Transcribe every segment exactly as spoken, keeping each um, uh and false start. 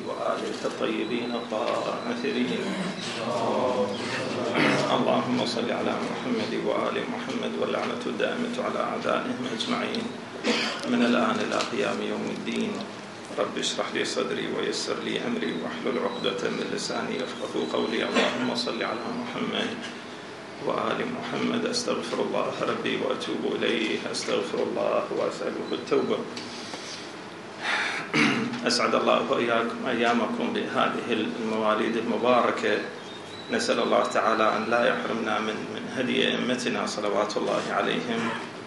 وآله الطيبين الطاهرين. اللهم صل على محمد وآل محمد، واللعنة الدائمة على أعدائهم أجمعين من الآن إلى قيام يوم الدين. رب اشرح لي صدري ويسر لي أمري واحلل عقدة من لساني يفقهوا قولي. اللهم صل على محمد وآل محمد. أستغفر الله ربي وأتوب إليه، أستغفر الله وأسأله التوبة. أسعد الله وإياكم أيامكم بهذه المواليد المباركة. نسأل الله تعالى أن لا يحرمنا من من هدي أئمتنا صلوات الله عليهم،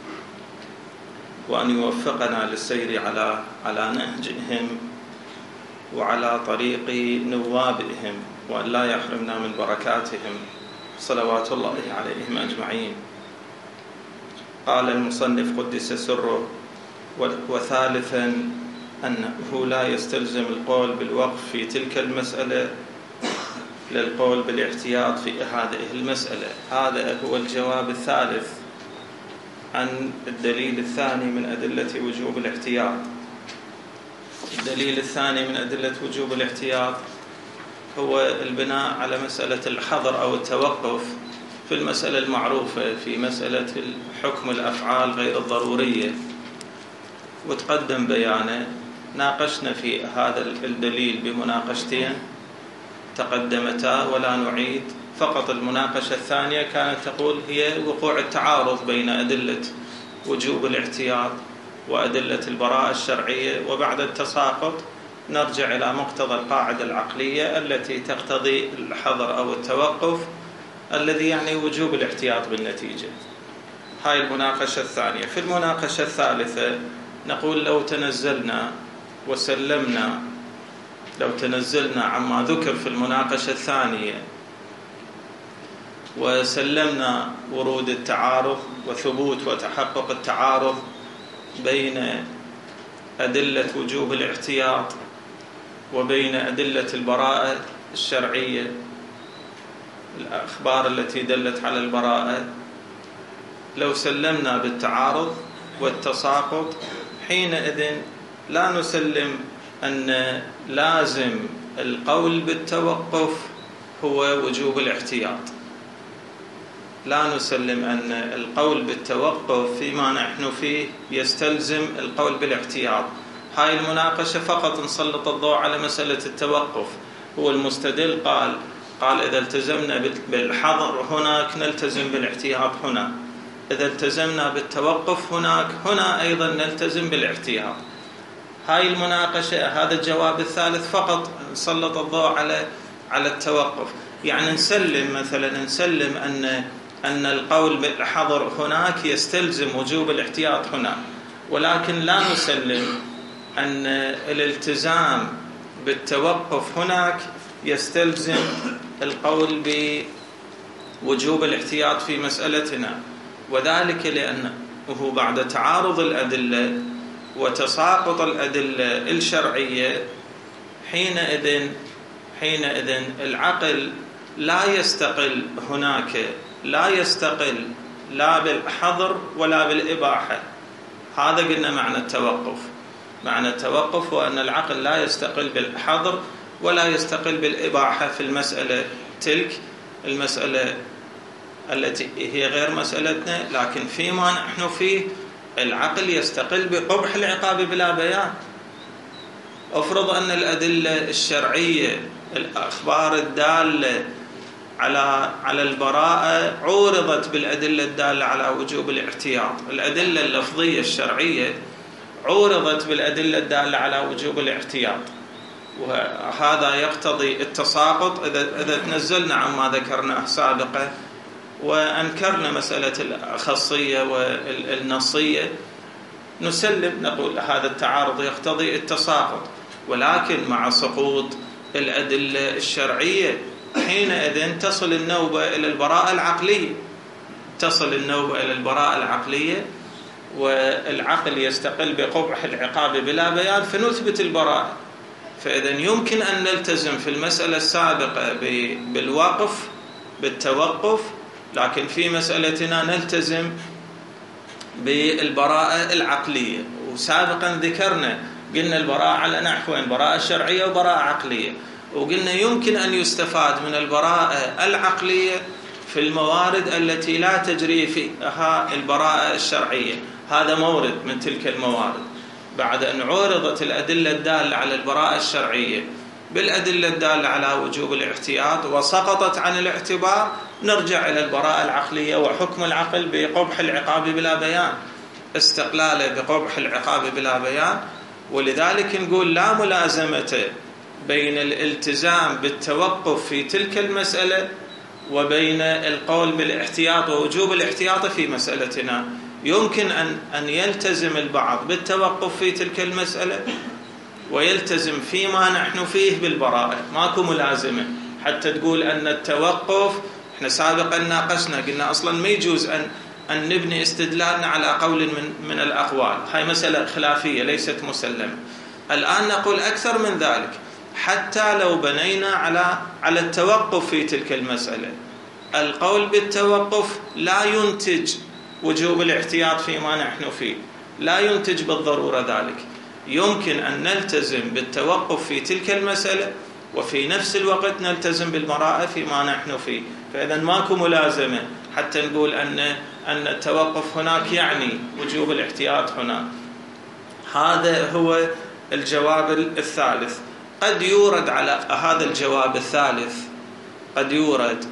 وأن يوفقنا للسير على على نهجهم وعلى طريق نوابهم، وأن لا يحرمنا من بركاتهم صلوات الله عليهم أجمعين. قال المصنف قدس سره: وثالثا أنه لا يستلزم القول بالوقف في تلك المسألة للقول بالاحتياط في هذه المسألة. هذا هو الجواب الثالث عن الدليل الثاني من أدلة وجوب الاحتياط. الدليل الثاني من أدلة وجوب الاحتياط هو البناء على مسألة الحظر أو التوقف في المسألة المعروفة في مسألة حكم الأفعال غير الضرورية، وتقدم بيانه. ناقشنا في هذا الدليل بمناقشتين تقدمتا ولا نعيد، فقط المناقشة الثانية كانت تقول هي وقوع التعارض بين أدلة وجوب الاحتياط وأدلة البراءة الشرعية، وبعد التساقط نرجع إلى مقتضى القاعدة العقلية التي تقتضي الحظر أو التوقف الذي يعني وجوب الاحتياط بالنتيجة. هاي المناقشة الثانية. في المناقشة الثالثة نقول لو تنزلنا وسلمنا لو تنزلنا عما ذكر في المناقشة الثانية وسلمنا ورود التعارض وثبوت وتحقق التعارض بين أدلة وجوب الاحتياط وبين أدلة البراءة الشرعية، الأخبار التي دلت على البراءة، لو سلمنا بالتعارض والتساقط حينئذ لا نسلم أن لازم القول بالتوقف هو وجوب الاحتياط. لا نسلم أن القول بالتوقف فيما نحن فيه يستلزم القول بالاحتياط. هاي المناقشة فقط نسلط الضوء على مسألة التوقف. هو المستدل قال قال إذا التزمنا بالحظر هناك نلتزم بالاحتياط هنا، إذا التزمنا بالتوقف هناك هنا أيضا نلتزم بالاحتياط. هاي المناقشة، هذا الجواب الثالث فقط نسلط الضوء على على التوقف. يعني نسلم مثلا نسلم أن أن القول بالحظر هناك يستلزم وجوب الاحتياط هنا، ولكن لا نسلم أن الالتزام بالتوقف هناك يستلزم القول بوجوب الاحتياط في مسألتنا. وذلك لأنه بعد تعارض الأدلة وتساقط الأدلة الشرعية حينئذ حينئذ العقل لا يستقل هناك لا يستقل لا بالحظر ولا بالإباحة. هذا قلنا معنى التوقف. معنى التوقف هو أن العقل لا يستقل بالحظر ولا يستقل بالإباحة في المسألة تلك المسألة التي هي غير مسألتنا، لكن فيما نحن فيه العقل يستقل بقبح العقاب بلا بيان. أفرض أن الأدلة الشرعية، الأخبار الدالة على على البراءة عورضت بالأدلة الدالة على وجوب الاحتياط، الأدلة اللفظية الشرعية عورضت بالأدلة الدالة على وجوب الاحتياط، وهذا يقتضي التساقط. إذا إذا تنزلنا عما ذكرناه سابقا وأنكرنا مسألة الخاصية والنصية نسلم نقول هذا التعارض يقتضي التساقط، ولكن مع سقوط الأدلة الشرعية حينئذ تصل النوبة إلى البراءة العقلية تصل النوبة إلى البراءة العقلية والعقل يستقل بقبح العقاب بلا بيان فنثبت البراءة. فإذا يمكن أن نلتزم في المسألة السابقة بالوقف بالتوقف، لكن في مسألتنا نلتزم بالبراءة العقلية. وسابقا ذكرنا قلنا البراءة على نحوين: براءة شرعية وبراءة عقلية. وقلنا يمكن أن يستفاد من البراءة العقلية في الموارد التي لا تجري فيها البراءة الشرعية. هذا مورد من تلك الموارد. بعد أن عرضت الأدلة الدالة على البراءة الشرعية بالأدلة الدالة على وجوب الاحتياط وسقطت عن الاعتبار، نرجع إلى البراءة العقلية وحكم العقل بقبح العقاب بلا بيان، استقلاله بقبح العقاب بلا بيان. ولذلك نقول لا ملازمة بين الالتزام بالتوقف في تلك المسألة وبين القول بالاحتياط ووجوب الاحتياط في مسألتنا. يمكن أن أن يلتزم البعض بالتوقف في تلك المسألة ويلتزم فيما نحن فيه بالبراءة، ماكو ملازمة حتى تقول أن التوقف. احنا سابقا ناقشنا قلنا أصلا ما يجوز أن أن نبني استدلالنا على قول من من الأقوال، هاي مسألة خلافية ليست مسلمة. الآن نقول أكثر من ذلك، حتى لو بنينا على على التوقف في تلك المسألة، القول بالتوقف لا ينتج وجوب الاحتياط فيما نحن فيه، لا ينتج بالضرورة ذلك. يمكن أن نلتزم بالتوقف في تلك المسألة وفي نفس الوقت نلتزم بالبراءة فيما نحن فيه. فإذا ماكو ملازمة حتى نقول أن أن التوقف هناك يعني وجوب الاحتياط هناك. هذا هو الجواب الثالث. قد يورد على هذا الجواب الثالث قد يورد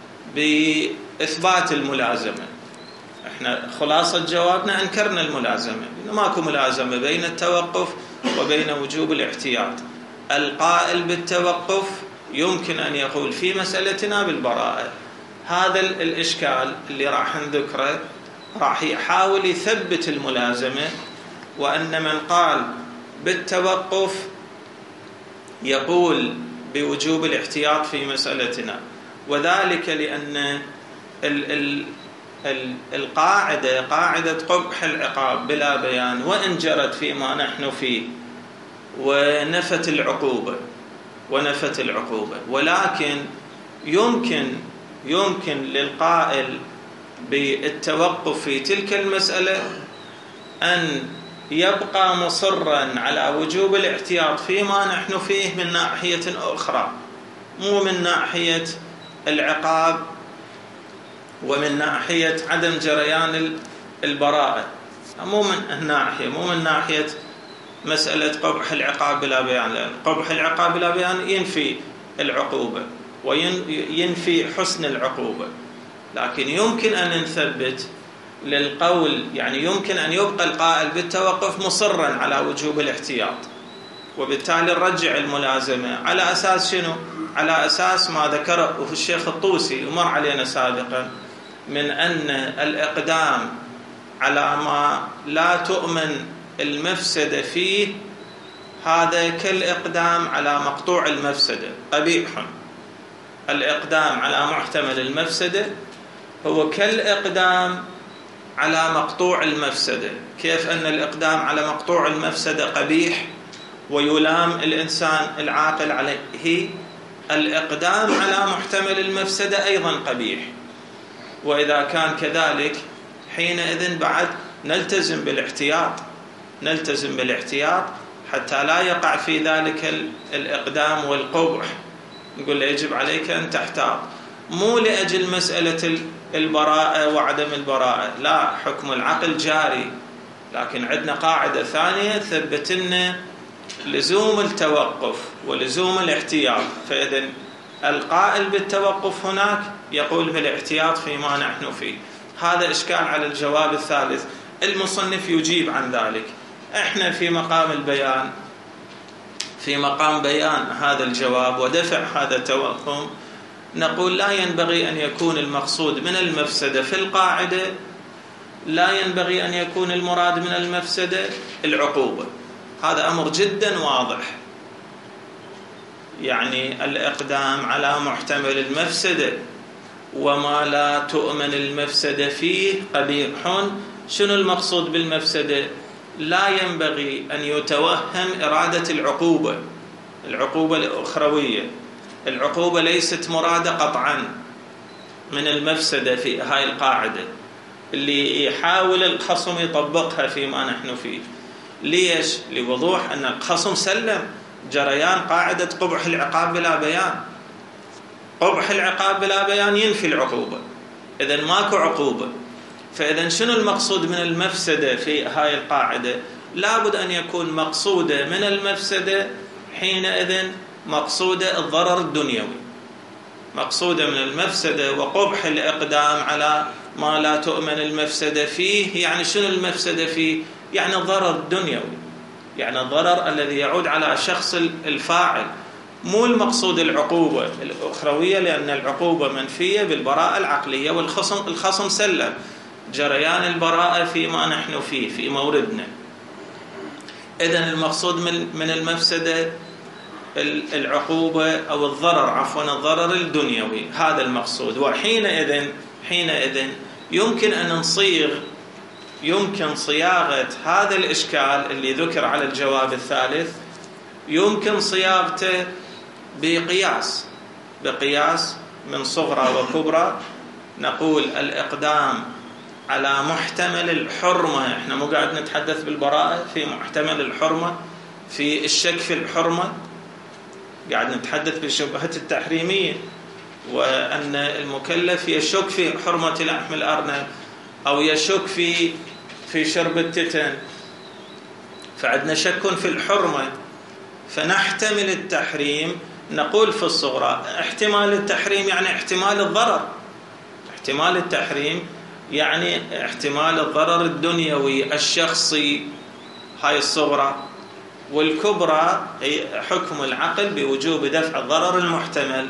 بإثبات الملازمة. احنا خلاصة جوابنا أنكرنا الملازمة، ماكو ملازمة بين التوقف وبين وجوب الاحتياط. القائل بالتوقف يمكن أن يقول في مسألتنا بالبراءة. هذا الإشكال اللي راح نذكره راح يحاول يثبت الملازمة، وأن من قال بالتوقف يقول بوجوب الاحتياط في مسألتنا، وذلك لأن ال ال ال القاعدة قاعدة قبح العقاب بلا بيان وإن جرت فيما نحن فيه ونفت العقوبة ونفت العقوبة ولكن يمكن يمكن للقائل بالتوقف في تلك المسألة أن يبقى مصرا على وجوب الاحتياط فيما نحن فيه من ناحية أخرى، مو من ناحية العقاب ومن ناحية عدم جريان البراءة، مو من الناحية مو من ناحية مسألة قبح العقاب بلا بيان، لأن قبح العقاب بلا بيان ينفي العقوبة وينفي حسن العقوبة. لكن يمكن أن نثبت للقول، يعني يمكن أن يبقى القائل بالتوقف مصرا على وجوب الاحتياط، وبالتالي نرجع الملازمة على أساس شنو؟ على أساس ما ذكره الشيخ الطوسي ومر علينا سابقا من أن الإقدام على ما لا تؤمن المفسدة فيه هذا كالإقدام على مقطوع المفسدة، قبيح. الإقدام على محتمل المفسدة هو كالإقدام على مقطوع المفسدة. كيف أن الإقدام على مقطوع المفسدة قبيح ويلام الإنسان العاقل عليه، الإقدام على محتمل المفسدة أيضا قبيح. وإذا كان كذلك حينئذ بعد نلتزم بالاحتياط نلتزم بالاحتياط حتى لا يقع في ذلك الإقدام والقبح. نقول له يجب عليك أن تحتاط، مو لأجل مسألة البراءة وعدم البراءة، لا، حكم العقل جاري، لكن عندنا قاعدة ثانية ثبتنا لزوم التوقف ولزوم الاحتياط. فإذا القائل بالتوقف هناك يقول بالاحتياط فيما نحن فيه. هذا إشكال على الجواب الثالث. المصنف يجيب عن ذلك. احنا في مقام البيان في مقام بيان هذا الجواب ودفع هذا التوهم نقول لا ينبغي أن يكون المقصود من المفسدة في القاعدة، لا ينبغي أن يكون المراد من المفسدة العقوبة. هذا أمر جدا واضح، يعني الإقدام على محتمل المفسدة وما لا تؤمن المفسدة فيه قبيح. شنو المقصود بالمفسدة؟ لا ينبغي أن يتوهم إرادة العقوبة العقوبة الأخروية. العقوبة ليست مرادة قطعا من المفسدة في هاي القاعدة اللي يحاول الخصم يطبقها فيما نحن فيه. ليش؟ لوضوح أن الخصم سلم جريان قاعدة قبح العقاب بلا بيان. قبح العقاب بلا بيان ينفي العقوبة، إذن ماكو عقوبة. فإذن شنو المقصود من المفسدة في هاي القاعدة؟ لابد أن يكون مقصودة من المفسدة حينئذ مقصودة الضرر الدنيوي، مقصودة من المفسدة وقبح الإقدام على ما لا تؤمن المفسدة فيه. يعني شنو المفسدة فيه؟ يعني الضرر الدنيوي، يعني الضرر الذي يعود على شخص الفاعل، مو المقصود العقوبة الأخروية، لأن العقوبة منفية بالبراءة العقلية، والخصم الخصم سلم جريان البراءة فيما نحن فيه في موردنا. إذن المقصود من من المفسدة العقوبة أو الضرر، عفوا الضرر الدنيوي، هذا المقصود. وحينئذ حينئذ يمكن أن نصيغ يمكن صياغة هذا الإشكال اللي ذكر على الجواب الثالث، يمكن صياغته بقياس بقياس من صغرى وكبرى. نقول الإقدام على محتمل الحرمة، احنا مو قاعد نتحدث بالبراءة، في محتمل الحرمة، في الشك في الحرمة، قاعد نتحدث بالشبهة التحريمية، وأن المكلف يشك في حرمة لحم الأرنب أو يشك في في شرب التتن، فعندنا شك في الحرمة، فنحتمل التحريم. نقول في الصغرى احتمال التحريم يعني احتمال الضرر، احتمال التحريم يعني احتمال الضرر الدنيوي الشخصي، هاي الصغرى. والكبرى هي حكم العقل بوجوب دفع الضرر المحتمل،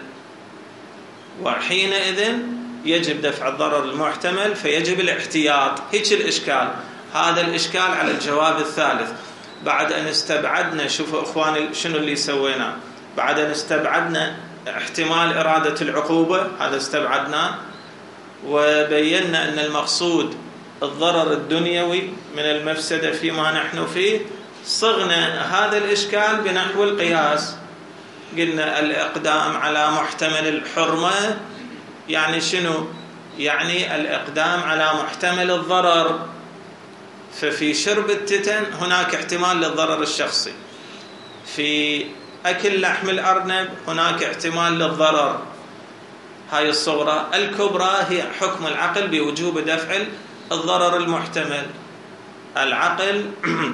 وحينئذ يجب دفع الضرر المحتمل فيجب الاحتياط. هيك الإشكال، هذا الإشكال على الجواب الثالث. بعد أن استبعدنا، شوفوا إخواني شنو اللي سوينا، بعد أن استبعدنا احتمال إرادة العقوبة، هذا استبعدناه، وبينا أن المقصود الضرر الدنيوي من المفسدة فيما نحن فيه، صغنا هذا الإشكال بنحو القياس. قلنا الإقدام على محتمل الحرمة يعني شنو؟ يعني الإقدام على محتمل الضرر، ففي شرب التتن هناك احتمال للضرر الشخصي، في أكل لحم الأرنب هناك احتمال للضرر، هاي الصغرى. الكبرى هي حكم العقل بوجوب دفع الضرر المحتمل. العقل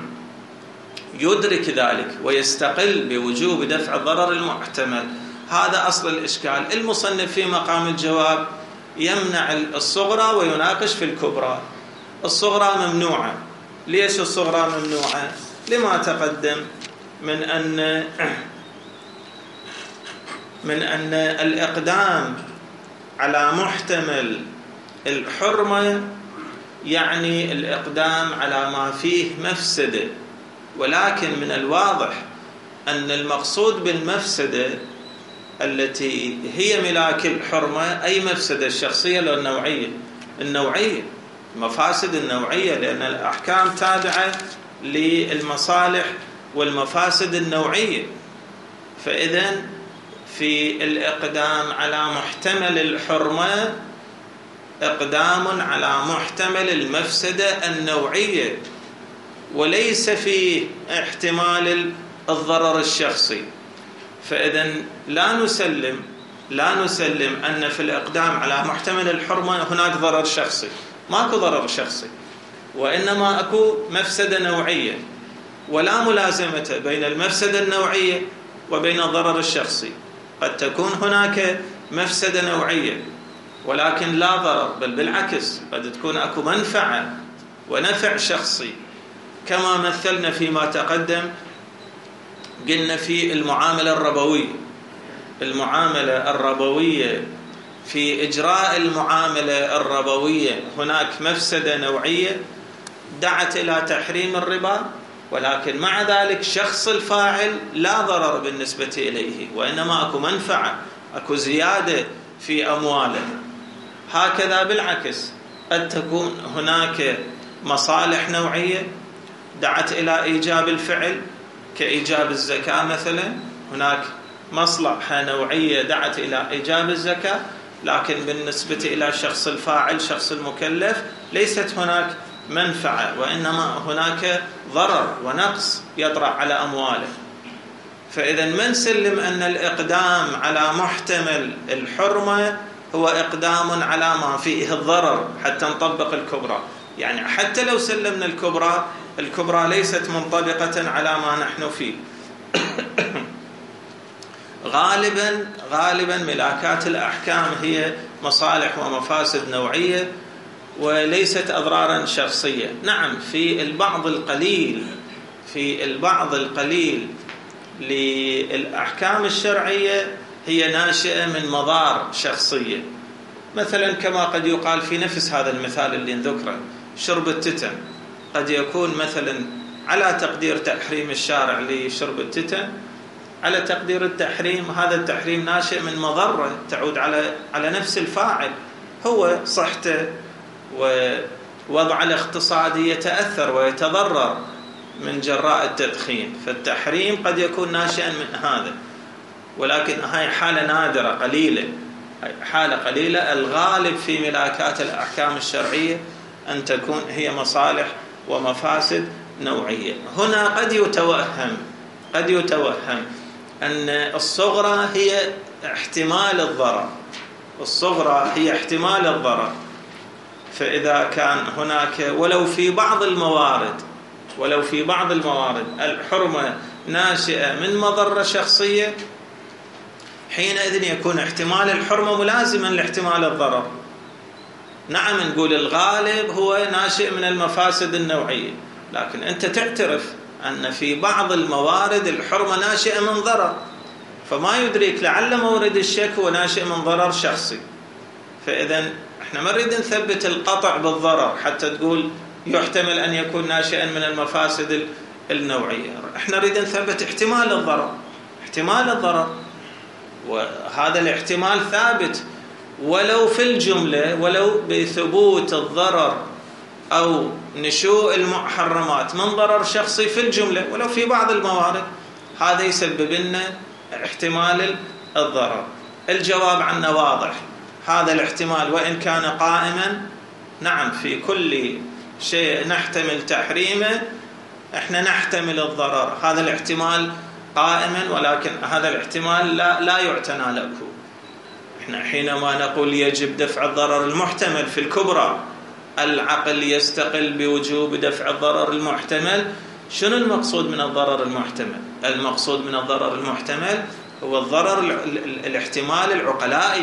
يدرك ذلك ويستقل بوجوب دفع الضرر المحتمل. هذا أصل الإشكال. المصنف في مقام الجواب يمنع الصغرى ويناقش في الكبرى. الصغرى ممنوعة. ليش الصغرى ممنوعة؟ لما تقدم من أن من أن الإقدام على محتمل الحرمة يعني الإقدام على ما فيه مفسدة، ولكن من الواضح أن المقصود بالمفسدة التي هي ملاك الحرمة أي مفسدة الشخصية لو النوعية النوعية المفاسد النوعية، لأن الأحكام تابعة للمصالح والمفاسد النوعية. فإذن في الإقدام على محتمل الحرمة إقدام على محتمل المفسدة النوعية، وليس في احتمال الضرر الشخصي. فإذن لا نسلم لا نسلم أن في الإقدام على محتمل الحرمة هناك ضرر شخصي، ماكو ضرر شخصي، وإنما أكو مفسدة نوعية، ولا ملازمة بين المفسدة النوعية وبين الضرر الشخصي. قد تكون هناك مفسدة نوعية ولكن لا ضرر، بل بالعكس قد تكون أكو منفعة ونفع شخصي، كما مثلنا فيما تقدم. قلنا في المعاملة الربوية المعاملة الربوية في إجراء المعاملة الربوية هناك مفسدة نوعية دعت إلى تحريم الربا، ولكن مع ذلك شخص الفاعل لا ضرر بالنسبة إليه، وإنما أكو منفعة، أكو زيادة في أمواله. هكذا بالعكس قد تكون هناك مصالح نوعية دعت إلى إيجاب الفعل كإيجاب الزكاة مثلا، هناك مصلحة نوعية دعت إلى إيجاب الزكاة، لكن بالنسبة إلى شخص الفاعل شخص المكلف ليست هناك منفعة، وإنما هناك ضرر ونقص يطرأ على أمواله. فإذا ما نسلم أن الإقدام على محتمل الحرمة هو إقدام على ما فيه الضرر حتى نطبق الكبرى. يعني حتى لو سلمنا الكبرى، الكبرى ليست منطبقة على ما نحن فيه. غالبا غالبا ملاكات الأحكام هي مصالح ومفاسد نوعية وليست أضرارا شخصية. نعم، في البعض القليل في البعض القليل للأحكام الشرعية هي ناشئة من مضار شخصية، مثلا كما قد يقال في نفس هذا المثال اللي نذكره، شرب التتن قد يكون مثلا على تقدير تحريم الشارع لشرب التتن، على تقدير التحريم هذا التحريم ناشئ من مضرة تعود على على نفس الفاعل، هو صحته ووضعه الاقتصادي يتأثر ويتضرر من جراء التدخين، فالتحريم قد يكون ناشئا من هذا. ولكن هاي حالة نادرة قليلة، حالة قليلة. الغالب في ملاكات الأحكام الشرعية أن تكون هي مصالح ومفاسد نوعية. هنا قد يتوهم قد يتوهم أن الصغرى هي احتمال الضرر، الصغرى هي احتمال الضرر. فإذا كان هناك ولو في بعض الموارد ولو في بعض الموارد الحرمة ناشئة من مضرة شخصية، حينئذ يكون احتمال الحرمة ملازما لاحتمال الضرر. نعم، نقول الغالب هو ناشئ من المفاسد النوعية، لكن أنت تعترف أن في بعض الموارد الحرمة ناشئة من ضرر، فما يدريك لعل مورد الشك هو ناشئ من ضرر شخصي. فإذا احنا ما نريد نثبت القطع بالضرر حتى تقول يحتمل أن يكون ناشئا من المفاسد النوعية، احنا نريد نثبت احتمال الضرر احتمال الضرر وهذا الاحتمال ثابت ولو في الجملة، ولو بثبوت الضرر أو نشوء المحرمات من ضرر شخصي في الجملة، ولو في بعض الموارد هذا يسبب لنا احتمال الضرر. الجواب عنه واضح، هذا الاحتمال وإن كان قائما، نعم في كل شيء نحتمل تحريمه احنا نحتمل الضرر، هذا الاحتمال قائما، ولكن هذا الاحتمال لا, لا يعتنى له. احنا حينما نقول يجب دفع الضرر المحتمل في الكبرى، العقل يستقل بوجوب دفع الضرر المحتمل. شنو المقصود من الضرر المحتمل؟ المقصود من الضرر المحتمل هو الضرر الاحتمال العقلائي،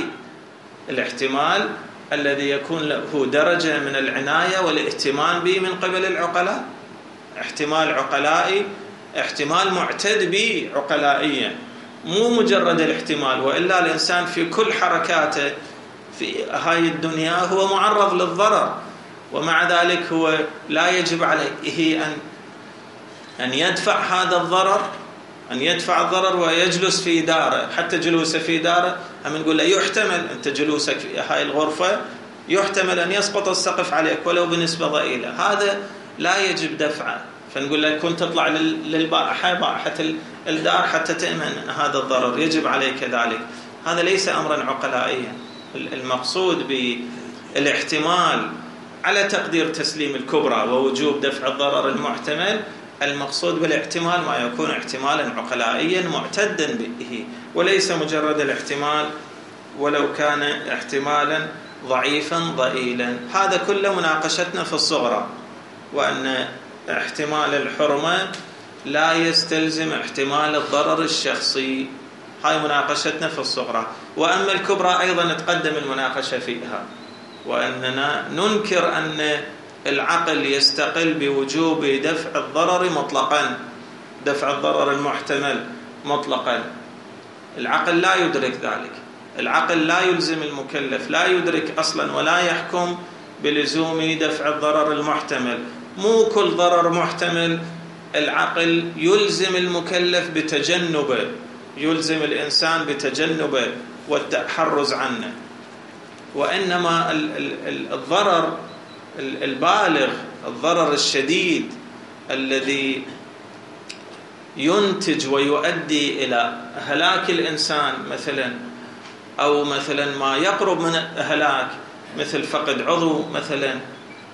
الاحتمال الذي يكون له درجة من العناية والاهتمام به من قبل العقلاء، احتمال عقلائي، احتمال معتد به عقلائيا، مو مجرد الاحتمال. وإلا الإنسان في كل حركاته في هاي الدنيا هو معرض للضرر، ومع ذلك هو لا يجب عليه أن أن يدفع هذا الضرر، أن يدفع الضرر ويجلس في داره. حتى جلوسه في داره هم نقول له يحتمل أنت جلوسك في هاي الغرفة يحتمل أن يسقط السقف عليك ولو بنسبة ضئيلة، هذا لا يجب دفعه. فنقول لك كنت تطلع للبائحة بائحة الدار حتى تأمن هذا الضرر، يجب عليك ذلك. هذا ليس أمرا عقلائيا. المقصود بالاحتمال على تقدير تسليم الكبرى ووجوب دفع الضرر المحتمل، المقصود بالاحتمال ما يكون احتمالا عقلائيا معتدا به، وليس مجرد الاحتمال ولو كان احتمالا ضعيفا ضئيلا. هذا كله مناقشتنا في الصغرى، وأن احتمال الحرمة لا يستلزم احتمال الضرر الشخصي، هاي مناقشتنا في الصغرى. وأما الكبرى أيضا تقدم المناقشة فيها، وأننا ننكر أن العقل يستقل بوجوب دفع الضرر مطلقا، دفع الضرر المحتمل مطلقا. العقل لا يدرك ذلك، العقل لا يلزم المكلف، لا يدرك أصلا ولا يحكم بلزوم دفع الضرر المحتمل. مو كل ضرر محتمل العقل يلزم المكلف بتجنبه، يلزم الإنسان بتجنبه والتحرز عنه، وإنما الضرر البالغ، الضرر الشديد الذي ينتج ويؤدي إلى هلاك الإنسان مثلا، أو مثلا ما يقرب من الهلاك مثل فقد عضو مثلا،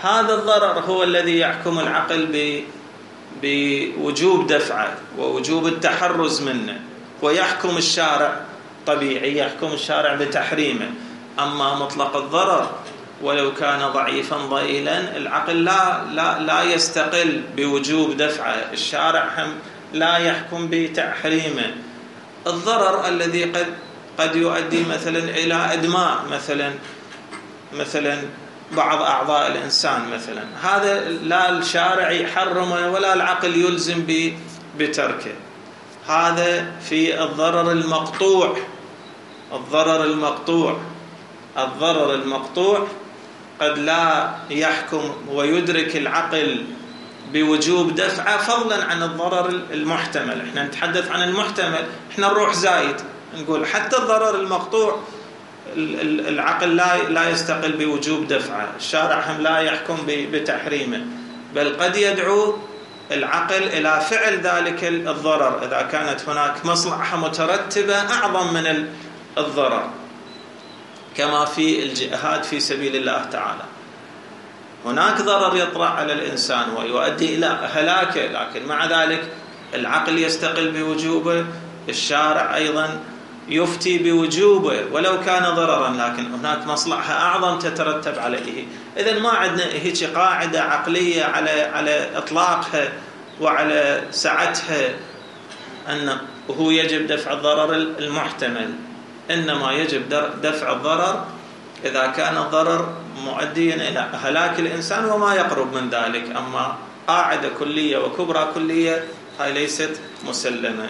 هذا الضرر هو الذي يحكم العقل بوجوب دفعه ووجوب التحرز منه، ويحكم الشارع طبيعي يحكم الشارع بتحريمه. أما مطلق الضرر ولو كان ضعيفا ضئيلا العقل لا لا لا يستقل بوجوب دفعه، الشارع هم لا يحكم بتحريمه. الضرر الذي قد قد يؤدي مثلا إلى إدماء مثلا مثلا بعض أعضاء الإنسان مثلا، هذا لا الشارع يحرمه ولا العقل يلزم بتركه. هذا في الضرر المقطوع. الضرر المقطوع الضرر المقطوع قد لا يحكم ويدرك العقل بوجوب دفعه فضلا عن الضرر المحتمل. احنا نتحدث عن المحتمل، احنا نروح زايد نقول حتى الضرر المقطوع العقل لا لا يستقل بوجوب دفعه، الشارع هم لا يحكم بتحريمه، بل قد يدعو العقل إلى فعل ذلك الضرر إذا كانت هناك مصلحة مترتبة أعظم من الضرر، كما في الجهاد في سبيل الله تعالى. هناك ضرر يطرأ على الإنسان ويؤدي إلى هلاكه، لكن مع ذلك العقل يستقل بوجوبه، الشارع أيضا يفتي بوجوبه ولو كان ضررا، لكن هناك مصلحة أعظم تترتب عليه. إذن ما عندنا هيك قاعدة عقلية على على إطلاقها وعلى سعتها أنه يجب دفع الضرر المحتمل، إنما يجب دفع الضرر إذا كان الضرر مؤديا إلى هلاك الإنسان وما يقرب من ذلك. أما قاعدة كلية وكبرى كلية هاي ليست مسلمة.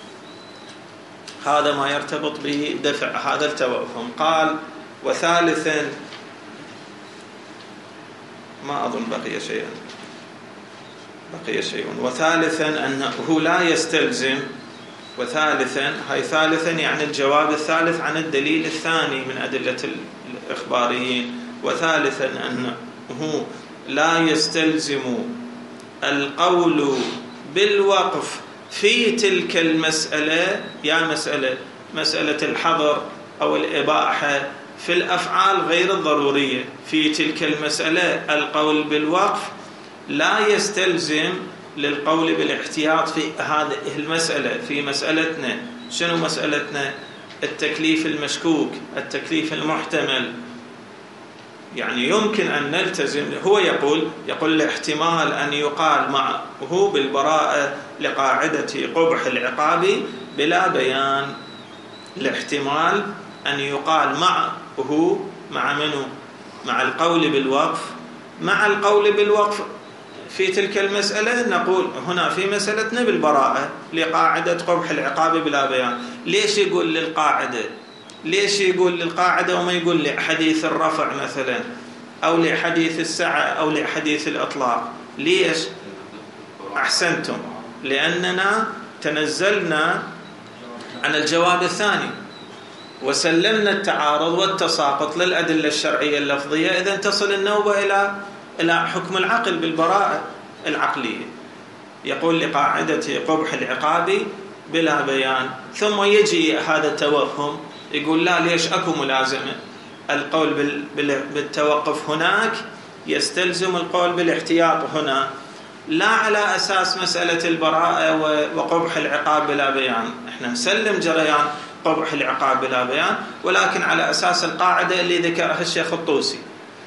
هذا ما يرتبط بدفع هذا التوهم. قال وثالثا، ما أظن بقي شيئا بقي شيء وثالثا أنه لا يستلزم، وثالثا هاي ثالثا يعني الجواب الثالث عن الدليل الثاني من أدلة الإخباريين، وثالثا أنه لا يستلزم القول بالوقف في تلك المسألة، يا مسألة مسألة الحظر أو الإباحة في الأفعال غير الضرورية، في تلك المسألة القول بالوقف لا يستلزم للقول بالاحتياط في هذه المسألة. في مسألتنا شنو مسألتنا؟ التكليف المشكوك، التكليف المحتمل، يعني يمكن أن نلتزم. هو يقول يقول الاحتمال أن يقال معه بالبراءة لقاعدة قبح العقاب بلا بيان. الاحتمال أن يقال معه مع منه مع القول بالوقف مع القول بالوقف في تلك المسألة. نقول هنا في مسألتنا بالبراءة لقاعدة قبح العقاب بلا بيان. ليش يقول للقاعدة؟ ليش يقول للقاعدة وما يقول لحديث الرفع مثلا أو لحديث السعة أو لحديث الإطلاق؟ ليش؟ أحسنتم، لأننا تنزلنا عن الجواب الثاني وسلمنا التعارض والتساقط للأدلة الشرعية اللفظية، إذن تصل النوبة إلى إلى حكم العقل بالبراءة العقلية. يقول لقاعدة قبح العقاب بلا بيان، ثم يجي هذا التوهم يقول لا، ليش أكو ملازمة؟ القول بالتوقف هناك يستلزم القول بالاحتياط هنا، لا على أساس مسألة البراءة وقبح العقاب بلا بيان. احنا نسلم جريان قبح العقاب بلا بيان، ولكن على أساس القاعدة اللي ذكرها الشيخ الطوسي.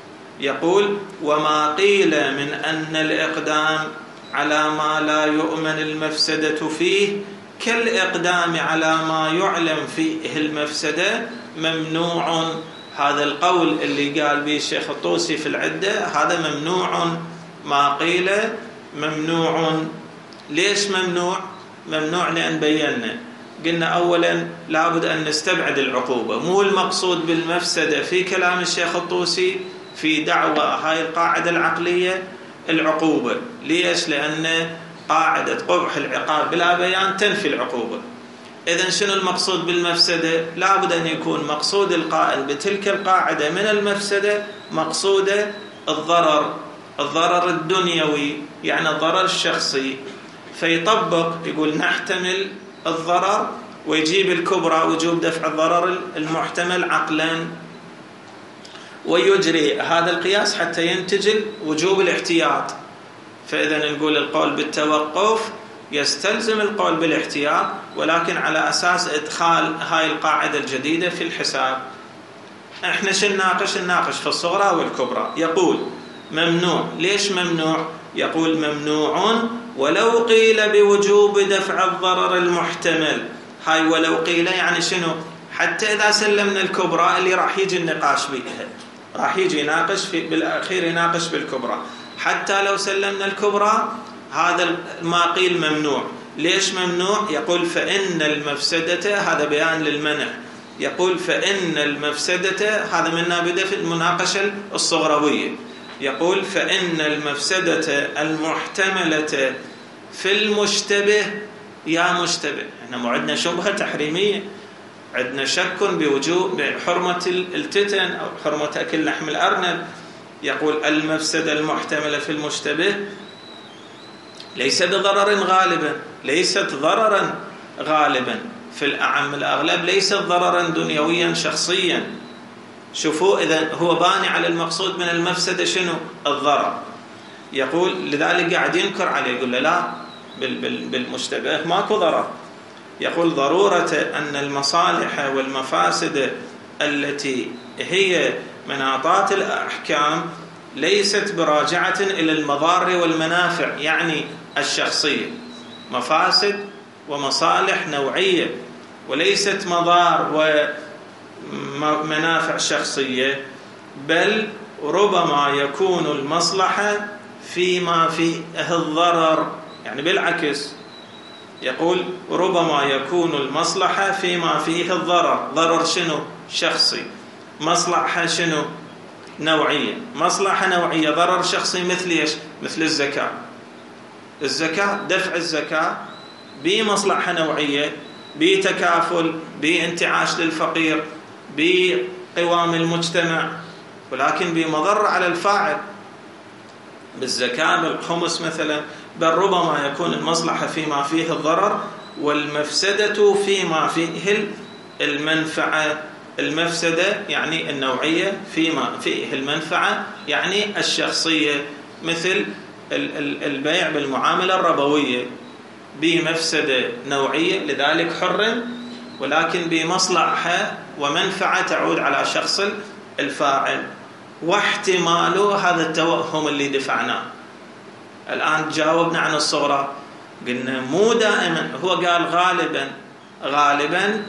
يقول وما قيل من أن الإقدام على ما لا يؤمن المفسدة فيه كالإقدام على ما يعلم فيه المفسدة ممنوع. هذا القول اللي قال به الشيخ الطوسي في العدة هذا ممنوع. ما قيل ممنوع. ليش ممنوع؟ ممنوع لأن بينا قلنا أولا لابد أن نستبعد العقوبة. مو المقصود بالمفسدة في كلام الشيخ الطوسي في دعوة هاي القاعدة العقلية العقوبة. ليش؟ لأن قاعدة قبح العقاب بلا بيان تنفي العقوبة. إذن شنو المقصود بالمفسدة؟ لابد أن يكون مقصود القائل بتلك القاعدة من المفسدة مقصودة الضرر، الضرر الدنيوي يعني الضرر الشخصي، فيطبق يقول نحتمل الضرر ويجيب الكبرى وجوب دفع الضرر المحتمل عقلا. ويجري هذا القياس حتى ينتج وجوب الاحتياط. فإذا نقول القول بالتوقف يستلزم القول بالاحتياط، ولكن على أساس إدخال هاي القاعدة الجديدة في الحساب. احنا شو نناقش؟ نناقش في الصغرى والكبرى. يقول ممنوع. ليش ممنوع؟ يقول ممنوع ولو قيل بوجوب دفع الضرر المحتمل. هاي ولو قيل يعني شنو؟ حتى إذا سلمنا الكبرى اللي راح يجي النقاش بها، راح يجي يناقش في بالأخير يناقش بالكبرى. حتى لو سلمنا الكبرى هذا ما قيل ممنوع. ليش ممنوع؟ يقول فإن المفسدة، هذا بيان للمنع، يقول فإن المفسدة، هذا منا بدأ في المناقشة الصغروية، يقول فإن المفسدة المحتملة في المشتبه. يا مشتبه، احنا مو عندنا شبهة تحريمية، عندنا شك بوجوب بحرمة التتن أو حرمة أكل لحم الأرنب. يقول المفسدة المحتملة في المشتبه ليس بضرر غالبا، ليست ضررا غالبا، في الأعم الأغلب ليست ضررا دنيويا شخصيا. شوفوا إذا هو باني على المقصود من المفسدة شنو؟ الضرر. يقول لذلك قاعد ينكر عليه، يقول له لا بالمشتبه ماكو ضرر. يقول ضرورة أن المصالح والمفاسد التي هي مناطات الأحكام ليست براجعة إلى المضار والمنافع يعني الشخصية، مفاسد ومصالح نوعية، وليست مضار ومنافع شخصية، بل ربما يكون المصلحة فيما فيه الضرر، يعني بالعكس. يقول ربما يكون المصلحة فيما فيه الضرر. ضرر شنو؟ شخصي. مصلحة شنو؟ نوعية. مصلحة نوعية ضرر شخصي مثل ايش؟ مثل الزكاة. الزكاة دفع الزكاة بمصلحة نوعية، بتكافل، بانتعاش للفقير، بقوام المجتمع، ولكن بمضر على الفاعل. بالزكاة بالخمس مثلا، بل ربما يكون المصلحة فيما فيه الضرر والمفسدة فيما فيه المنفعة. المفسدة يعني النوعية، فيما فيه المنفعة يعني الشخصية، مثل البيع بالمعاملة الربوية بمفسدة نوعية لذلك حرم، ولكن بمصلحة ومنفعة تعود على شخص الفاعل. واحتماله هذا التوهم اللي دفعناه. الآن جاوبنا عن الصغرى، قلنا مو دائما، هو قال غالبا. غالبا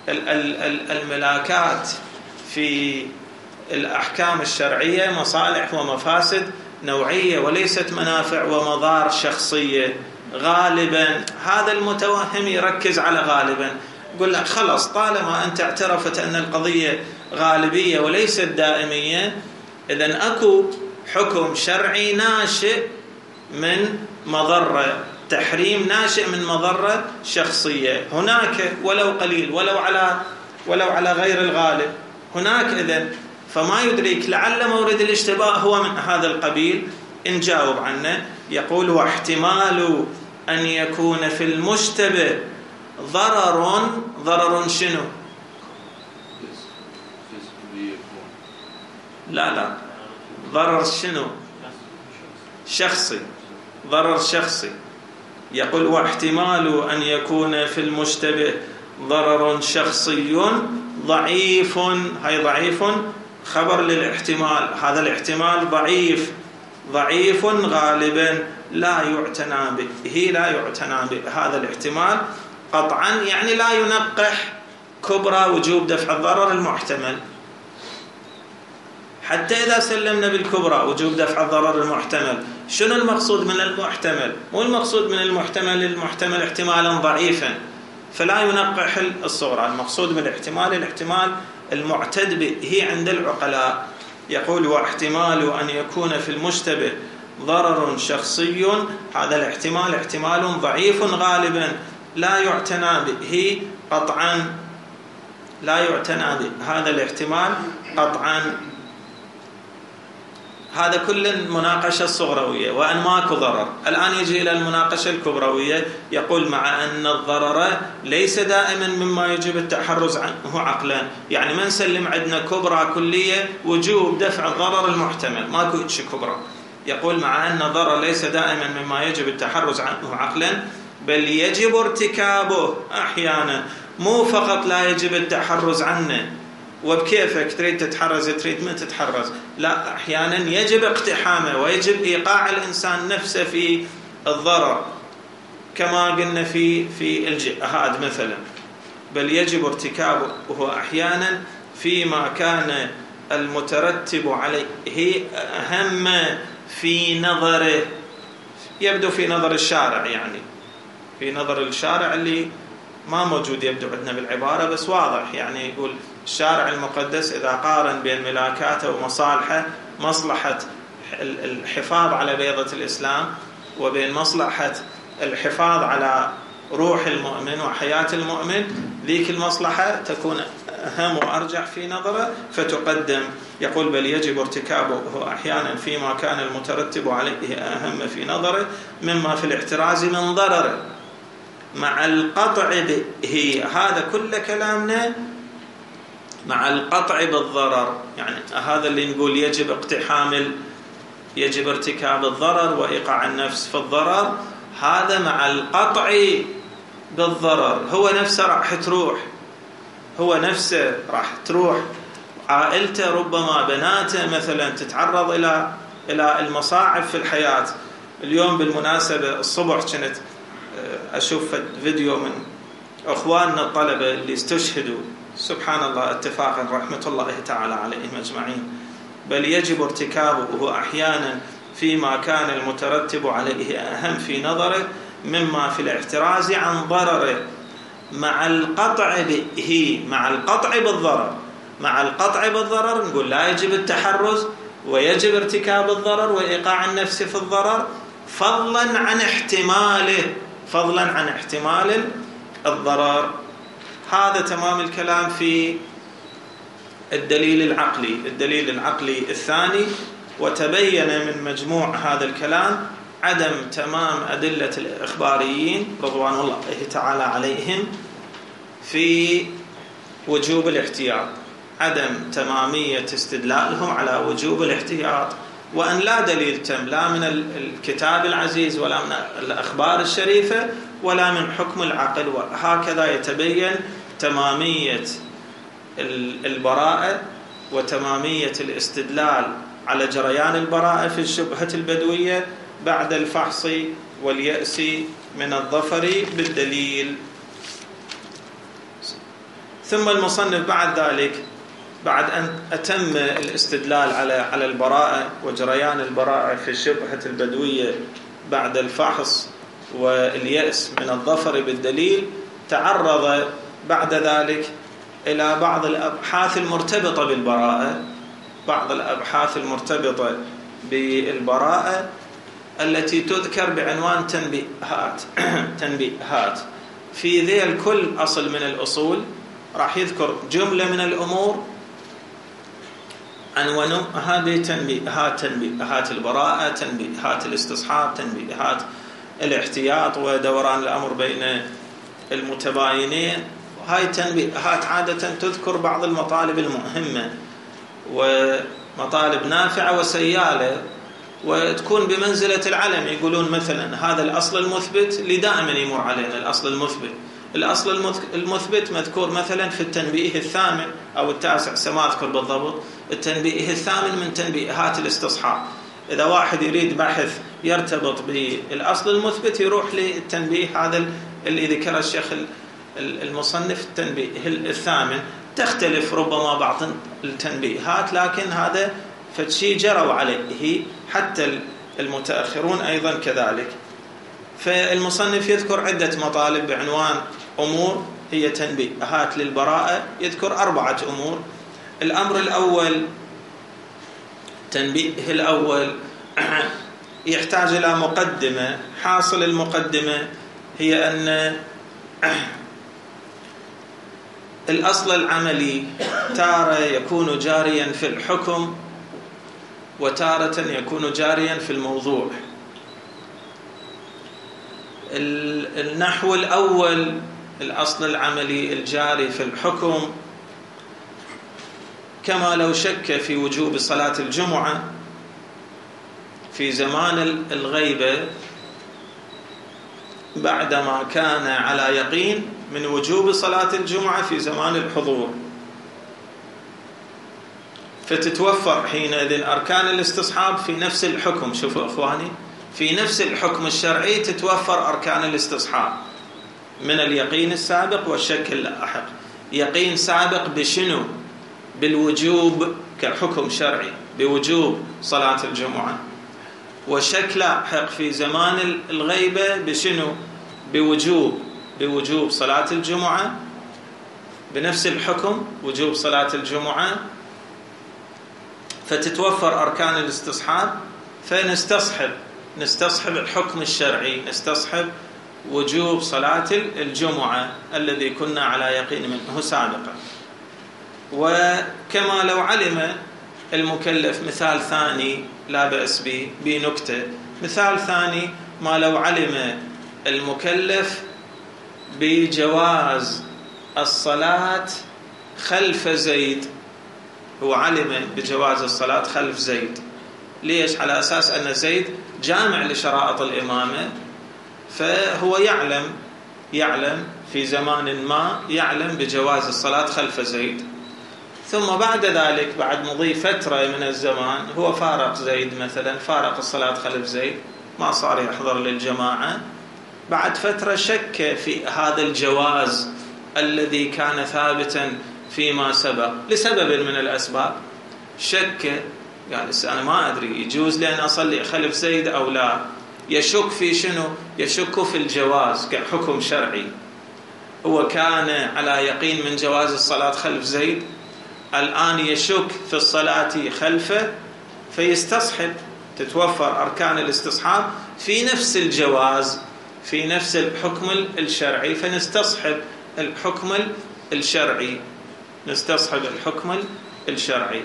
الملاكات في الأحكام الشرعية مصالح ومفاسد نوعية وليست منافع ومضار شخصية. غالبا هذا المتوهم يركز على غالبا، يقول لك خلص طالما أنت اعترفت أن القضية غالبية وليست دائمية، إذن أكو حكم شرعي ناشئ من مضرة، تحريم ناشئ من مضرة شخصية هناك ولو قليل، ولو على ولو على غير الغالب هناك. إذن فما يدرك لعل مورد الاشتباه هو من هذا القبيل. إن جاوب عنه يقول واحتمال أن يكون في المشتبه ضرر. ضرر شنو؟ لا لا ضرر شنو؟ شخصي. ضرر شخصي. يقول واحتمال أن يكون في المشتبه ضرر شخصي ضعيف. هاي ضعيف خبر للاحتمال، هذا الاحتمال ضعيف. ضعيف غالبا لا يعتنى به، لا يعتنى بهذا الاحتمال قطعا، يعني لا ينقح كبرى وجوب دفع الضرر المحتمل. حتى إذا سلمنا بالكبرى وجوب دفع الضرر المحتمل، شنو المقصود من المحتمل؟ مو المقصود من المحتمل المحتمل احتمالا ضعيفا فلا ينقح الصغرى. المقصود بالاحتمال الاحتمال المعتد به عند العقلاء. يقول واحتمال أن يكون في المشتبه ضرر شخصي، هذا الاحتمال احتمال ضعيف غالبا لا يعتنى به قطعا، لا يعتنى به هذا الاحتمال قطعا. هذا كل المناقشة الصغروية وأن ماكو ضرر. الآن يجي إلى المناقشة الكبروية، يقول مع أن الضرر ليس دائما مما يجب التحرز عنه عقلا. يعني ما نسلم عندنا كبرى كلية وجوب دفع الضرر المحتمل، ماكو شيء كبرى. يقول مع أن الضرر ليس دائما مما يجب التحرز عنه عقلا، بل يجب ارتكابه أحيانا. مو فقط لا يجب التحرز عنه وبكيفك تريد تتحرز تريد ما تتحرز، لا، أحيانا يجب اقتحامه ويجب إيقاع الإنسان نفسه في الضرر كما قلنا في في الجهاد مثلا. بل يجب ارتكابه وهو أحيانا فيما كان المترتب عليه أهم في نظره، يبدو في نظر الشارع، يعني في نظر الشارع اللي ما موجود يبدو عندنا بالعبارة بس واضح. يعني يقول الشارع المقدس إذا قارن بين ملاكاته ومصالحه، مصلحة الحفاظ على بيضة الإسلام وبين مصلحة الحفاظ على روح المؤمن وحياة المؤمن، ذيك المصلحة تكون أهم وأرجح في نظره فتقدم. يقول بل يجب ارتكابه أحيانا فيما كان المترتب عليه أهم في نظره مما في الاحتراز من ضرره مع القطع به. هذا كل كلامنا مع القطع بالضرر، يعني هذا اللي نقول يجب اقتحام، يجب ارتكاب الضرر وإيقاع النفس في الضرر، هذا مع القطع بالضرر. هو نفسه راح تروح، هو نفسه راح تروح عائلته، ربما بناته مثلا تتعرض إلى إلى المصاعب في الحياة. اليوم بالمناسبة الصبح كنت أشوف فيديو من أخواننا الطلبة اللي استشهدوا، سبحان الله اتفاقا رحمة الله تعالى عليهم أجمعين. بل يجب ارتكابه أحيانا فيما كان المترتب عليه أهم في نظره مما في الاحتراز عن ضرره مع القطع به. مع القطع بالضرر، مع القطع بالضرر نقول لا يجب التحرز ويجب ارتكاب الضرر وإيقاع النفس في الضرر، فضلا عن احتماله، فضلا عن احتمال الضرر. هذا تمام الكلام في الدليل العقلي. الدليل العقلي الثاني، وتبين من مجموع هذا الكلام عدم تمام أدلة الإخباريين رضوان الله تعالى عليهم في وجوب الاحتياط، عدم تمامية استدلالهم على وجوب الاحتياط، وأن لا دليل تم لا من الكتاب العزيز ولا من الأخبار الشريفة ولا من حكم العقل. وهكذا يتبين تمامية البراءة وتمامية الاستدلال على جريان البراءة في الشبهة البدوية بعد الفحص واليأس من الظفر بالدليل. ثم المصنف بعد ذلك، بعد أن أتم الاستدلال على على البراءة وجريان البراءة في الشبهة البدوية بعد الفحص واليأس من الظفر بالدليل، تعرض بعد ذلك إلى بعض الأبحاث المرتبطة بالبراءة، بعض الأبحاث المرتبطة بالبراءة التي تذكر بعنوان تنبيهات. تنبيهات في ذي الكل أصل من الأصول راح يذكر جملة من الأمور عنوانه هذه تنبيهات، تنبيهات البراءة، تنبيهات الاستصحاب، تنبيهات الاحتياط ودوران الأمر بين المتباينين. هاي تنبيهات عادة تذكر بعض المطالب المهمة ومطالب نافعة وسيالة، وتكون بمنزلة العلم. يقولون مثلا هذا الأصل المثبت اللي دائما يمر علينا، الأصل المثبت. الأصل المثبت مذكور مثلا في التنبيه الثامن أو التاسع، سما أذكر بالضبط، التنبيه الثامن من تنبيهات الاستصحاب. إذا واحد يريد بحث يرتبط بالأصل المثبت يروح للتنبيه هذا اللي ذكر الشيخ المصنف، التنبيه الثامن. تختلف ربما بعض التنبيهات، لكن هذا فشي جروا عليه حتى المتأخرون أيضا كذلك. فالمصنف يذكر عدة مطالب بعنوان أمور هي تنبيهات للبراءة، يذكر أربعة أمور. الأمر الأول، تنبيه الأول يحتاج إلى مقدمة. حاصل المقدمة هي أن الأصل العملي تارة يكون جاريا في الحكم وتارة يكون جاريا في الموضوع. النحو الأول الأصل العملي الجاري في الحكم، كما لو شك في وجوب صلاة الجمعة في زمان الغيبة بعدما كان على يقين من وجوب صلاة الجمعة في زمان الحضور، فتتوفر حينئذ أركان الاستصحاب في نفس الحكم. شوفوا أخواني، في نفس الحكم الشرعي تتوفر أركان الاستصحاب من اليقين السابق والشك اللاحق. يقين سابق بشنو؟ بالوجوب كحكم شرعي بوجوب صلاة الجمعة، وشك لاحق في زمان الغيبة بشنو؟ بوجوب بوجوب صلاة الجمعة بنفس الحكم وجوب صلاة الجمعة، فتتوفر أركان الاستصحاب، فنستصحب نستصحب الحكم الشرعي، نستصحب وجوب صلاة الجمعة الذي كنا على يقين منه سابقا. وكما لو علم المكلف، مثال ثاني لا بأس به بنكتة، مثال ثاني ما لو علم المكلف بجواز الصلاة خلف زيد، هو علم بجواز الصلاة خلف زيد، ليش؟ على أساس أن زيد جامع لشرائط الإمامة، فهو يعلم يعلم في زمان ما يعلم بجواز الصلاة خلف زيد، ثم بعد ذلك بعد مضي فترة من الزمان هو فارق زيد، مثلا فارق الصلاة خلف زيد، ما صار يحضر للجماعة، بعد فترة شك في هذا الجواز الذي كان ثابتا فيما سبق لسبب من الأسباب، شك قال أنا ما أدري يجوز لأن أصلي خلف زيد أو لا، يشك في شنو؟ يشك في الجواز كحكم شرعي. هو كان على يقين من جواز الصلاة خلف زيد، الآن يشك في الصلاة خلفه، فيستصحب، تتوفر أركان الاستصحاب في نفس الجواز في نفس الحكم الشرعي، فنستصحب الحكم الشرعي نستصحب الحكم الشرعي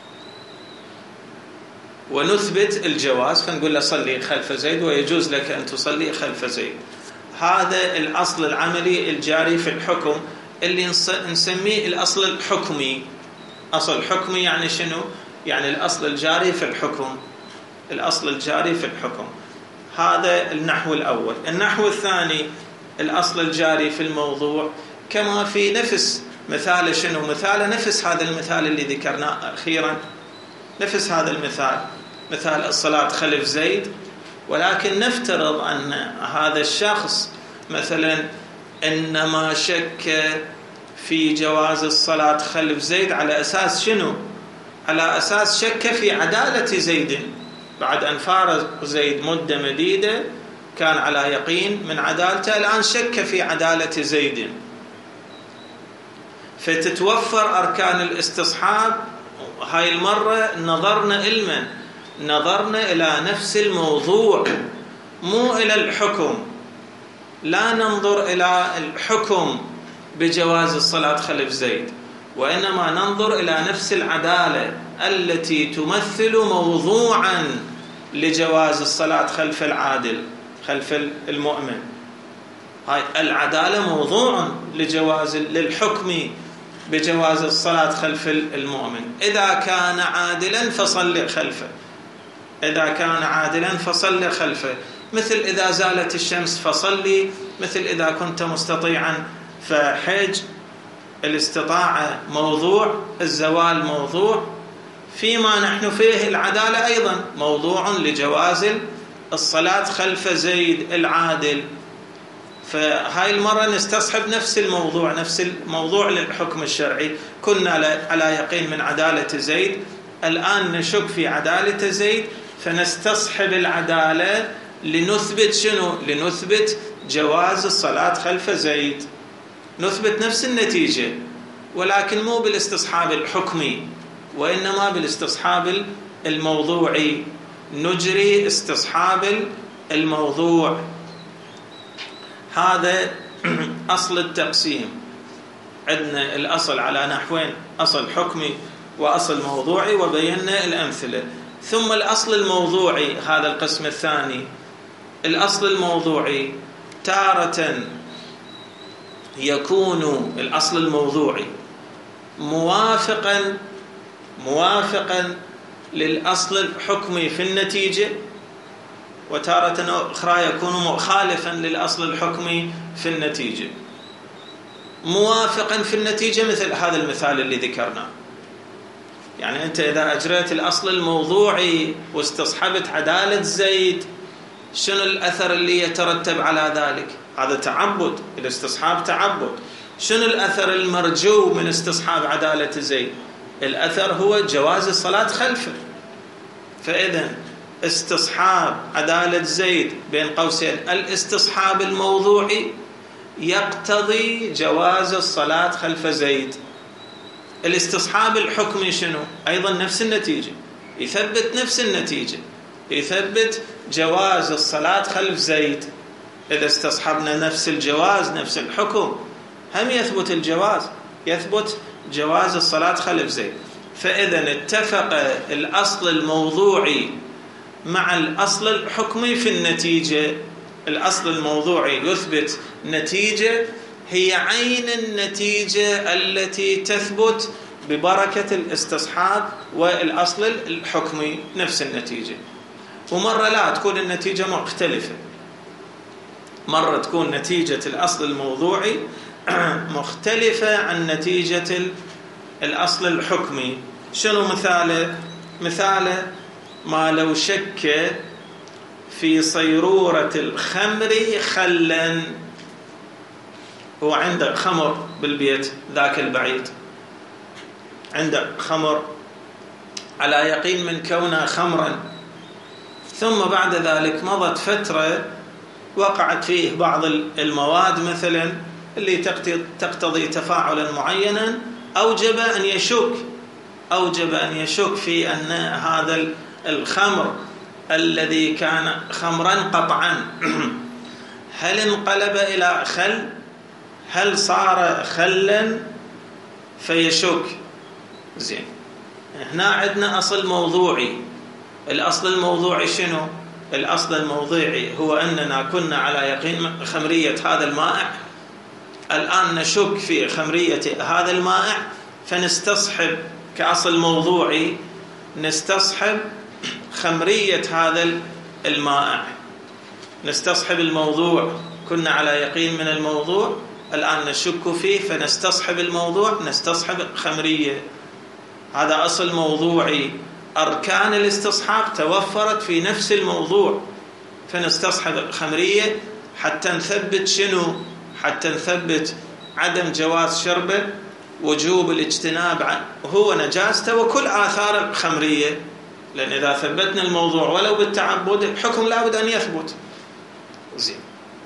ونثبت الجواز، فنقول له صلي خلف زيد ويجوز لك أن تصلي خلف زيد. هذا الأصل العملي الجاري في الحكم اللي نسميه الأصل الحكمي. أصل حكمي يعني شنو؟ يعني الأصل الجاري في الحكم، الأصل الجاري في الحكم. هذا النحو الأول. النحو الثاني الأصل الجاري في الموضوع، كما في نفس مثال شنو؟ مثال نفس هذا المثال اللي ذكرناه أخيرا، نفس هذا المثال، مثال الصلاة خلف زيد، ولكن نفترض أن هذا الشخص مثلا إنما شك في جواز الصلاة خلف زيد على أساس شنو؟ على أساس شك في عدالة زيد، بعد أن فارق زيد مدة مديدة كان على يقين من عدالته، الآن شك في عدالة زيد، فتتوفر أركان الاستصحاب. هاي المرة نظرنا إلمن نظرنا إلى نفس الموضوع، مو إلى الحكم، لا ننظر إلى الحكم بجواز الصلاة خلف زيد، وإنما ننظر إلى نفس العدالة التي تمثل موضوعا لجواز الصلاة خلف العادل خلف المؤمن. هاي العدالة موضوع لجواز للحكم بجواز الصلاة خلف المؤمن. إذا كان عادلا فصل خلفه، إذا كان عادلا فصل خلفه، مثل إذا زالت الشمس فصلي، مثل إذا كنت مستطيعا فحج. الاستطاعة موضوع، الزوال موضوع، فيما نحن فيه العدالة أيضا موضوع لجواز الصلاة خلف زيد العادل. فهاي المرة نستصحب نفس الموضوع، نفس الموضوع للحكم الشرعي، كنا على يقين من عدالة زيد، الآن نشك في عدالة زيد، فنستصحب العدالة لنثبت شنو؟ لنثبت جواز الصلاة خلف زيد، نثبت نفس النتيجة، ولكن مو بالاستصحاب الحكمي، وإنما بالاستصحاب الموضوعي، نجري استصحاب الموضوع. هذا أصل التقسيم. عندنا الأصل على نحوين، أصل حكمي وأصل موضوعي، وبينا الأمثلة. ثم الأصل الموضوعي، هذا القسم الثاني. الأصل الموضوعي تارة يكون الأصل الموضوعي موافقا موافقا للأصل الحكمي في النتيجة، وتارة أخرى يكون مخالفا للأصل الحكمي في النتيجة. موافقا في النتيجة مثل هذا المثال اللي ذكرناه، يعني أنت إذا أجريت الأصل الموضوعي واستصحبت عدالة زيد، شنو الأثر اللي يترتب على ذلك؟ هذا تعبد، الاستصحاب تعبد. شنو الأثر المرجو من استصحاب عدالة زيد؟ الأثر هو جواز الصلاة خلفه. فإذا استصحاب عدالة زيد بين قوسين الاستصحاب الموضوعي يقتضي جواز الصلاة خلف زيد. الاستصحاب الحكمي شنو؟ أيضا نفس النتيجة، يثبت نفس النتيجة، يثبت جواز الصلاة خلف زيد. إذا استصحبنا نفس الجواز نفس الحكم هم يثبت الجواز، يثبت جواز الصلاة خلف زيد. فإذا اتفق الأصل الموضوعي مع الأصل الحكمي في النتيجة. الأصل الموضوعي يثبت نتيجة هي عين النتيجة التي تثبت ببركة الاستصحاب، والأصل الحكمي نفس النتيجة. ومرة لا تكون النتيجة مختلفة، مرة تكون نتيجة الأصل الموضوعي مختلفة عن نتيجة الأصل الحكمي. شنو مثاله؟ مثاله ما لو شك في صيرورة الخمر خلا. هو عنده خمر بالبيت ذاك البعيد، عنده خمر على يقين من كونه خمرا، ثم بعد ذلك مضت فترة وقعت فيه بعض المواد مثلا اللي تقتضي تفاعلا معينا، أوجب أن يشك أوجب أن يشك في أن هذا الخمر الذي كان خمرا قطعا هل انقلب إلى خل؟ هل صار خلا؟ فيشك. زين، هنا عندنا أصل موضوعي. الأصل الموضوعي شنو؟ الأصل الموضوعي هو أننا كنا على يقين خمرية هذا المائع، الآن نشك في خمرية هذا المائع، فنستصحب كأصل موضوعي نستصحب خمرية هذا المائع، نستصحب الموضوع. كنا على يقين من الموضوع، الآن نشك فيه، فنستصحب الموضوع، نستصحب خمرية. هذا أصل موضوعي. أركان الاستصحاب توفرت في نفس الموضوع، فنستصحب خمرية حتى نثبت شنو؟ حتى نثبت عدم جواز شربه، وجوب الاجتناب عنه، هو نجاسته وكل آثار الخمرية. لأن إذا ثبتنا الموضوع ولو بالتعبد الحكم لابد أن يثبت. زين،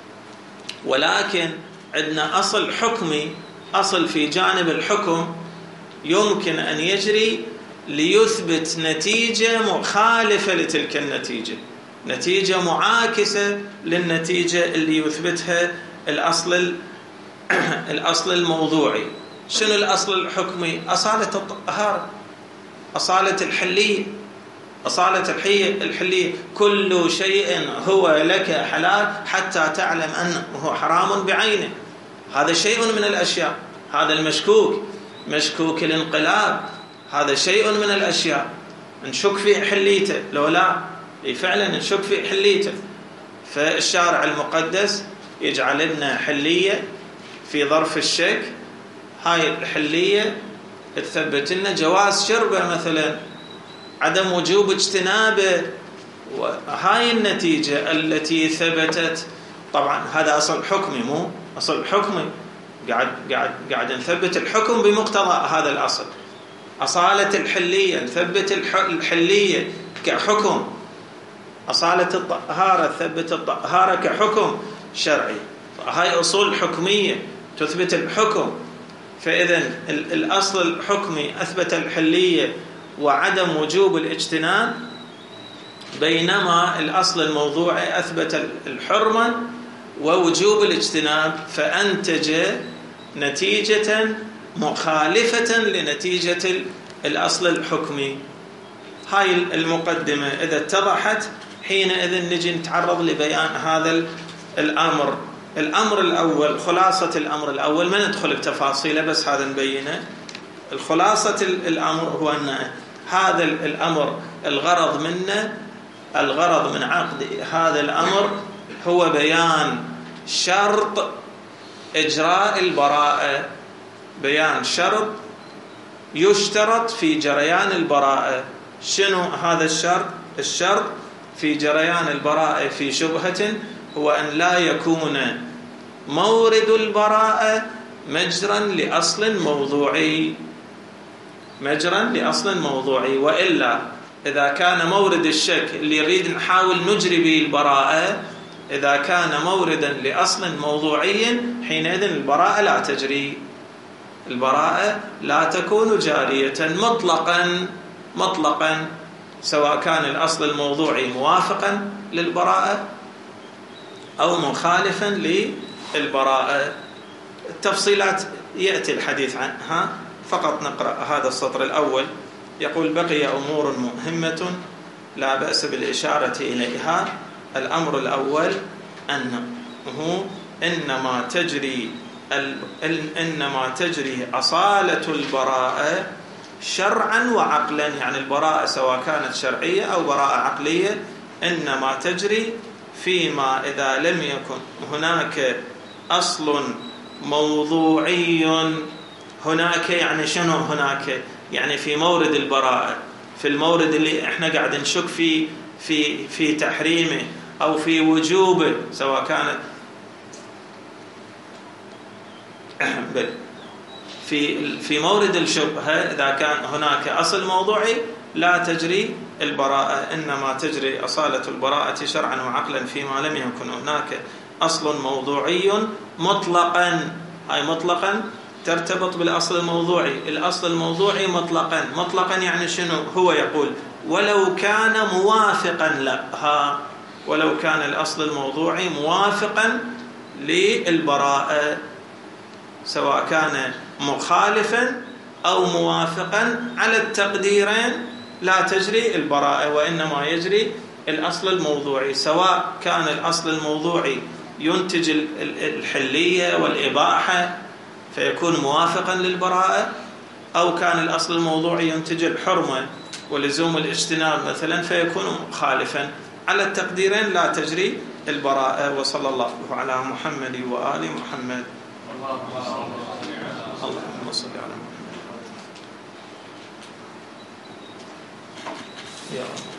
ولكن عندنا أصل حكمي، أصل في جانب الحكم يمكن أن يجري ليثبت نتيجة مخالفة لتلك النتيجة، نتيجة معاكسة للنتيجة اللي يثبتها الأصل الأصل الموضوعي. شنو الأصل الحكمي؟ أصالة الطهارة، أصالة الحلية، أصالة الحلية. كل شيء هو لك حلال حتى تعلم أنه هو حرام بعينه. هذا شيء من الأشياء. هذا المشكوك، مشكوك الانقلاب، هذا شيء من الأشياء نشك في حليته لو لا، فعلا نشك في حليته. فالشارع المقدس يجعل لنا حلية في ظرف الشك، هاي الحلية تثبت لنا جواز شربه مثلا، عدم وجوب اجتنابه، وهاي النتيجة التي ثبتت. طبعا هذا أصل حكمي، مو أصل حكمي، قاعد قاعد قاعد نثبت الحكم بمقتضى هذا الأصل. أصالة الحلية، نثبت الحلية كحكم. أصالة الطهارة، تثبت الطهارة كحكم شرعي. هاي أصول حكمية تثبت الحكم. فإذا الأصل الحكمي أثبت الحلية وعدم وجوب الاجتناب، بينما الأصل الموضوعي أثبت الحرمة ووجوب الاجتناب، فأنتج نتيجة مخالفة لنتيجة الأصل الحكمي. هاي المقدمة إذا اتضحت حينئذ نجي نتعرض لبيان هذا الأمر. الأمر الأول، خلاصة الأمر الأول، ما ندخل بتفاصيله بس هذا نبينه. الخلاصة الأمر هو أن هذا الأمر الغرض منه، الغرض من عقد هذا الأمر هو بيان شرط إجراء البراءة، بيان شرط يشترط في جريان البراءة. شنو هذا الشرط؟ الشرط في جريان البراءة في شبهة هو أن لا يكون مورد البراءة مجرا لأصل موضوعي، مجرا لأصل موضوعي. وإلا إذا كان مورد الشك اللي يريد نحاول نجري به البراءة إذا كان موردا لأصل موضوعي حينئذ البراءة لا تجري، البراءة لا تكون جارية مطلقا مطلقا سواء كان الأصل الموضوعي موافقا للبراءة أو مخالفا للبراءة. التفصيلات يأتي الحديث عنها، فقط نقرأ هذا السطر الأول. يقول: بقي أمور مهمة لا بأس بالإشارة إليها. الأمر الأول أنه إنما تجري إنما تجري أصالة البراءة شرعا وعقلا، يعني البراءة سواء كانت شرعية أو براءة عقلية إنما تجري فيما إذا لم يكن هناك أصل موضوعي. هناك يعني شنو هناك؟ يعني في مورد البراءة، في المورد اللي احنا قاعد نشك فيه في في تحريمه أو في وجوبه، سواء كانت في في مورد الشبهة إذا كان هناك أصل موضوعي لا تجري البراءة. إنما تجري أصالة البراءة شرعا وعقلا فيما لم يكن هناك أصل موضوعي مطلقا. أي مطلقا ترتبط بالأصل الموضوعي. الأصل الموضوعي مطلقا، مطلقا يعني شنو؟ هو يقول ولو كان موافقا لها، ولو كان الأصل الموضوعي موافقا للبراءة، سواء كان مخالفا أو موافقا، على التقديرين لا تجري البراءة وإنما يجري الأصل الموضوعي. سواء كان الأصل الموضوعي ينتج الحلية والإباحة فيكون موافقا للبراءة، أو كان الأصل الموضوعي ينتج الحرمة ولزوم الاجتناب مثلا فيكون مخالفا، على التقديرين لا تجري البراءة. وصلى الله على محمد وآل محمد. اللهم صل على محمد. يا رب.